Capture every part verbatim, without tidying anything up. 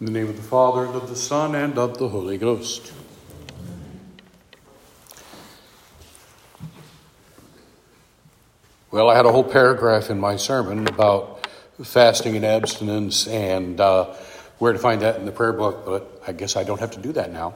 In the name of the Father, and of the Son, and of the Holy Ghost. Well, I had a whole paragraph in my sermon about fasting and abstinence and uh, where to find that in the prayer book, but I guess I don't have to do that now.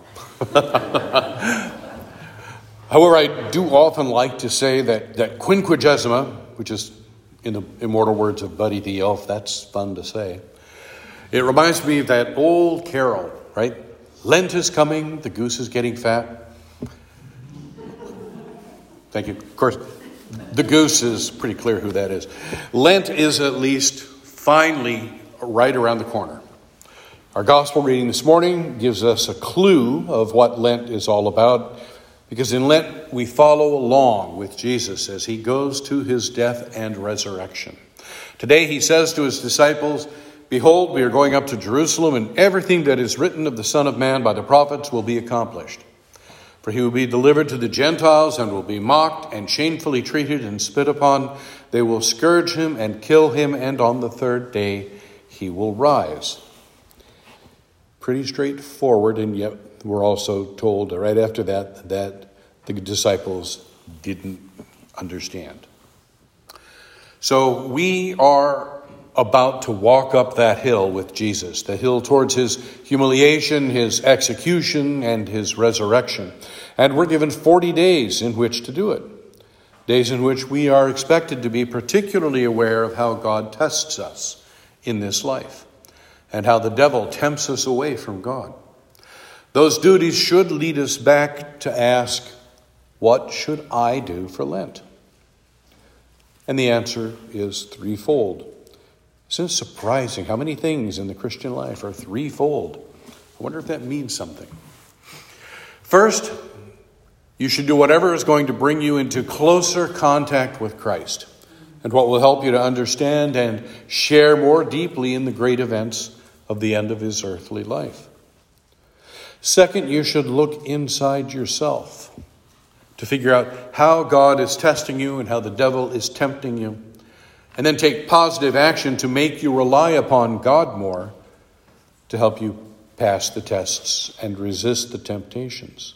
However, I do often like to say that, that quinquagesima, which is in the immortal words of Buddy the Elf, that's fun to say. It reminds me of that old carol, right? Lent is coming, the goose is getting fat. Thank you. Of course, the goose is pretty clear who that is. Lent is at least finally right around the corner. Our gospel reading this morning gives us a clue of what Lent is all about, because in Lent we follow along with Jesus as he goes to his death and resurrection. Today he says to his disciples, "Behold, we are going up to Jerusalem, and everything that is written of the Son of Man by the prophets will be accomplished. For he will be delivered to the Gentiles and will be mocked and shamefully treated and spit upon. They will scourge him and kill him, and on the third day he will rise." Pretty straightforward, and yet we're also told right after that that the disciples didn't understand. So we are about to walk up that hill with Jesus, the hill towards his humiliation, his execution, and his resurrection. And we're given forty days in which to do it. Days in which we are expected to be particularly aware of how God tests us in this life and how the devil tempts us away from God. Those duties should lead us back to ask, what should I do for Lent? And the answer is threefold. Isn't it surprising how many things in the Christian life are threefold? I wonder if that means something. First, you should do whatever is going to bring you into closer contact with Christ and what will help you to understand and share more deeply in the great events of the end of his earthly life. Second, you should look inside yourself to figure out how God is testing you and how the devil is tempting you, and then take positive action to make you rely upon God more to help you pass the tests and resist the temptations.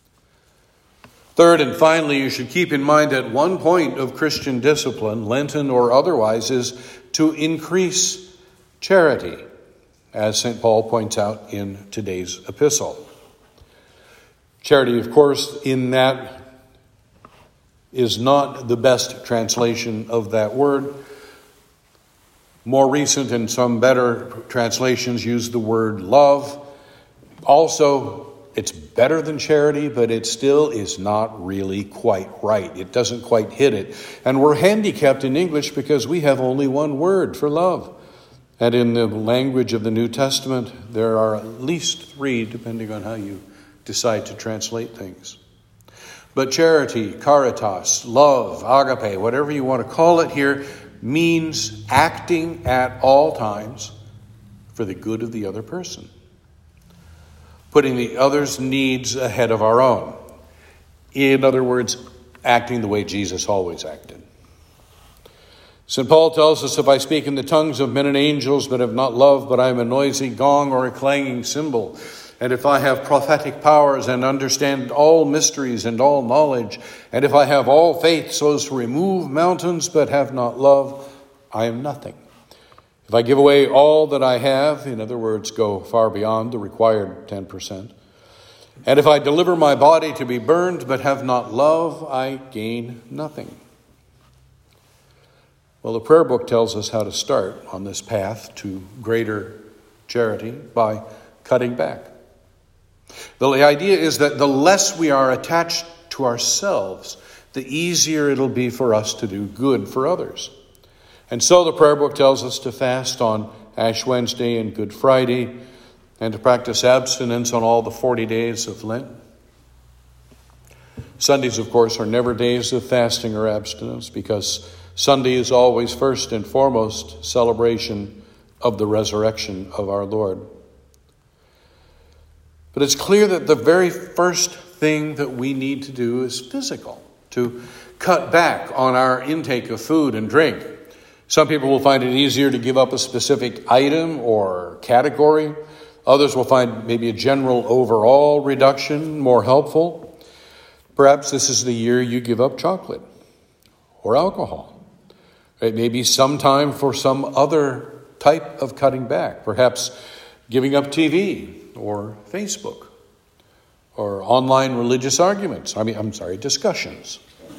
Third and finally, you should keep in mind that one point of Christian discipline, Lenten or otherwise, is to increase charity, as Saint Paul points out in today's epistle. Charity, of course, in that is not the best translation of that word. More recent and some better translations use the word love. Also, it's better than charity, but it still is not really quite right. It doesn't quite hit it. And we're handicapped in English because we have only one word for love. And in the language of the New Testament, there are at least three, depending on how you decide to translate things. But charity, caritas, love, agape, whatever you want to call it here, means acting at all times for the good of the other person, putting the other's needs ahead of our own. In other words, acting the way Jesus always acted. Saint Paul tells us, if I speak in the tongues of men and angels but have not love, but I am a noisy gong or a clanging cymbal. And if I have prophetic powers and understand all mysteries and all knowledge, and if I have all faith so as to remove mountains but have not love, I am nothing. If I give away all that I have, in other words, go far beyond the required ten percent, and if I deliver my body to be burned but have not love, I gain nothing. Well, the prayer book tells us how to start on this path to greater charity by cutting back. The idea is that the less we are attached to ourselves, the easier it'll be for us to do good for others. And so the prayer book tells us to fast on Ash Wednesday and Good Friday and to practice abstinence on all the forty days of Lent. Sundays, of course, are never days of fasting or abstinence because Sunday is always first and foremost celebration of the resurrection of our Lord. But it's clear that the very first thing that we need to do is physical, to cut back on our intake of food and drink. Some people will find it easier to give up a specific item or category. Others will find maybe a general overall reduction more helpful. Perhaps this is the year you give up chocolate or alcohol. It may be some time for some other type of cutting back, perhaps giving up T V or Facebook or online religious arguments. I mean, I'm sorry, discussions.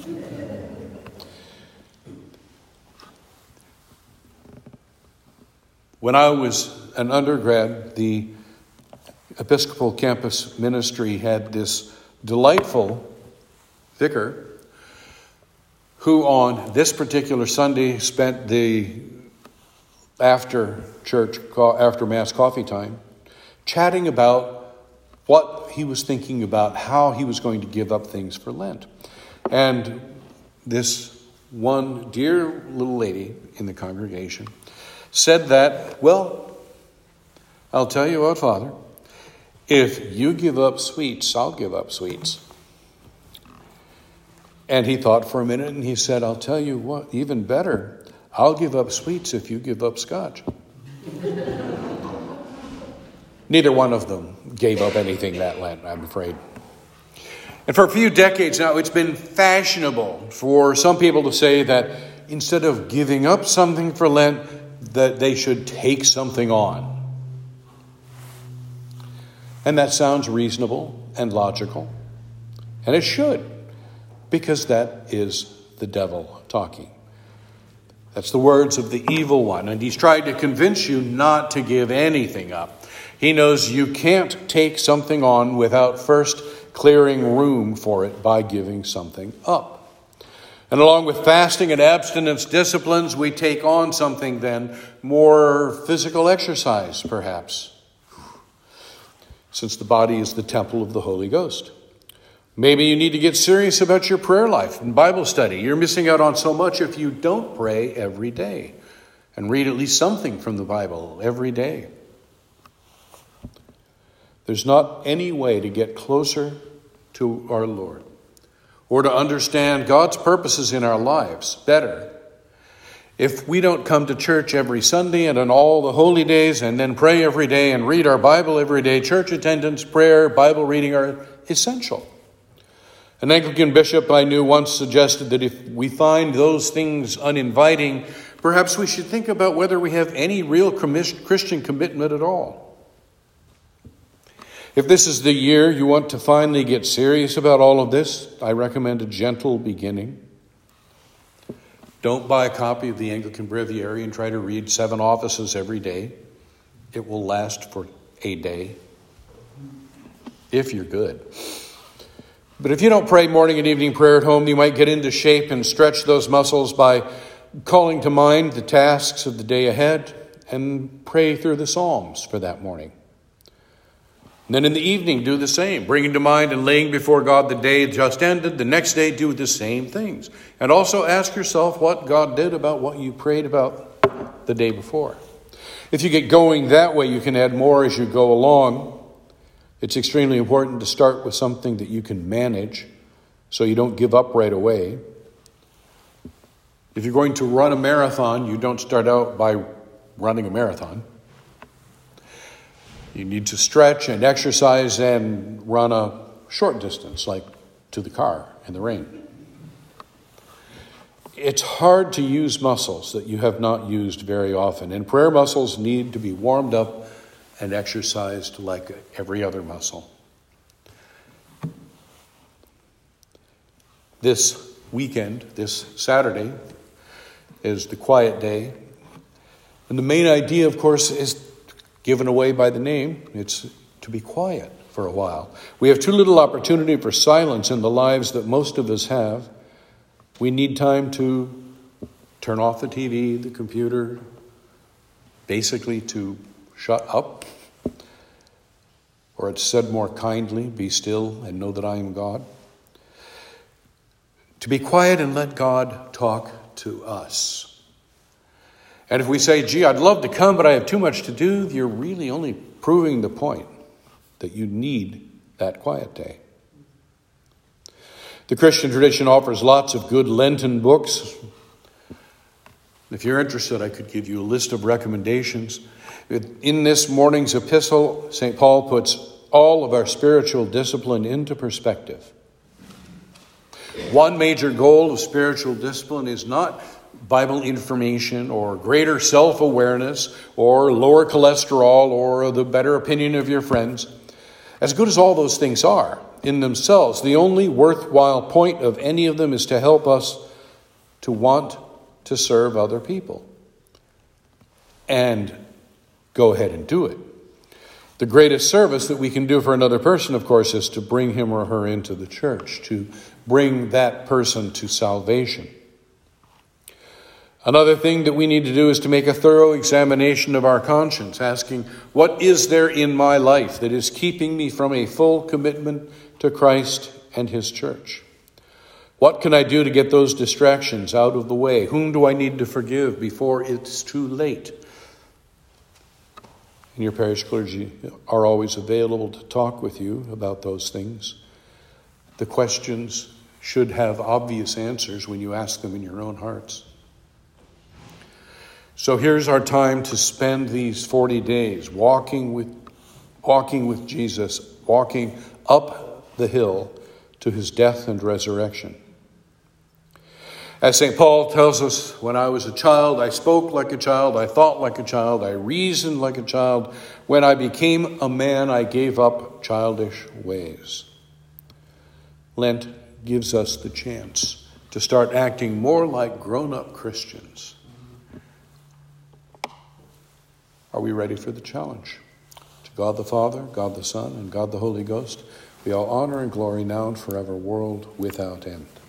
When I was an undergrad, the Episcopal Campus Ministry had this delightful vicar who on this particular Sunday spent the after church, after Mass coffee time, chatting about what he was thinking about, how he was going to give up things for Lent. And this one dear little lady in the congregation said that, well, I'll tell you what, Father, if you give up sweets, I'll give up sweets. And he thought for a minute and he said, I'll tell you what, even better, I'll give up sweets if you give up scotch. Neither one of them gave up anything that Lent, I'm afraid. And for a few decades now, it's been fashionable for some people to say that instead of giving up something for Lent, that they should take something on. And that sounds reasonable and logical. And it should, because that is the devil talking. That's the words of the evil one. And he's tried to convince you not to give anything up. He knows you can't take something on without first clearing room for it by giving something up. And along with fasting and abstinence disciplines, we take on something then, more physical exercise, perhaps, since the body is the temple of the Holy Ghost. Maybe you need to get serious about your prayer life and Bible study. You're missing out on so much if you don't pray every day and read at least something from the Bible every day. There's not any way to get closer to our Lord or to understand God's purposes in our lives better if we don't come to church every Sunday and on all the holy days and then pray every day and read our Bible every day. Church attendance, prayer, Bible reading are essential. An Anglican bishop I knew once suggested that if we find those things uninviting, perhaps we should think about whether we have any real Christian commitment at all. If this is the year you want to finally get serious about all of this, I recommend a gentle beginning. Don't buy a copy of the Anglican Breviary and try to read seven offices every day. It will last for a day, if you're good. But if you don't pray morning and evening prayer at home, you might get into shape and stretch those muscles by calling to mind the tasks of the day ahead and pray through the Psalms for that morning. And then in the evening, do the same, bringing to mind and laying before God the day just ended. The next day, do the same things. And also ask yourself what God did about what you prayed about the day before. If you get going that way, you can add more as you go along. It's extremely important to start with something that you can manage so you don't give up right away. If you're going to run a marathon, you don't start out by running a marathon. You need to stretch and exercise and run a short distance, like to the car in the rain. It's hard to use muscles that you have not used very often, and prayer muscles need to be warmed up and exercised like every other muscle. This weekend, this Saturday, is the quiet day. And the main idea, of course, is given away by the name. It's to be quiet for a while. We have too little opportunity for silence in the lives that most of us have. We need time to turn off the T V, the computer, basically to shut up. Or it's said more kindly, be still and know that I am God. To be quiet and let God talk to us. And if we say, gee, I'd love to come, but I have too much to do, you're really only proving the point that you need that quiet day. The Christian tradition offers lots of good Lenten books. If you're interested, I could give you a list of recommendations. In this morning's epistle, Saint Paul puts all of our spiritual discipline into perspective. One major goal of spiritual discipline is not Bible information or greater self-awareness or lower cholesterol or the better opinion of your friends. As good as all those things are in themselves, the only worthwhile point of any of them is to help us to want to serve other people. And go ahead and do it. The greatest service that we can do for another person, of course, is to bring him or her into the church, to bring that person to salvation. Another thing that we need to do is to make a thorough examination of our conscience, asking, what is there in my life that is keeping me from a full commitment to Christ and his church? What can I do to get those distractions out of the way? Whom do I need to forgive before it's too late? And your parish clergy are always available to talk with you about those things. The questions should have obvious answers when you ask them in your own hearts. So here's our time to spend these forty days walking with, walking with Jesus, walking up the hill to his death and resurrection. As Saint Paul tells us, when I was a child, I spoke like a child, I thought like a child, I reasoned like a child. When I became a man, I gave up childish ways. Lent gives us the chance to start acting more like grown-up Christians. Are we ready for the challenge? To God the Father, God the Son, and God the Holy Ghost, be all honor and glory now and forever, world without end.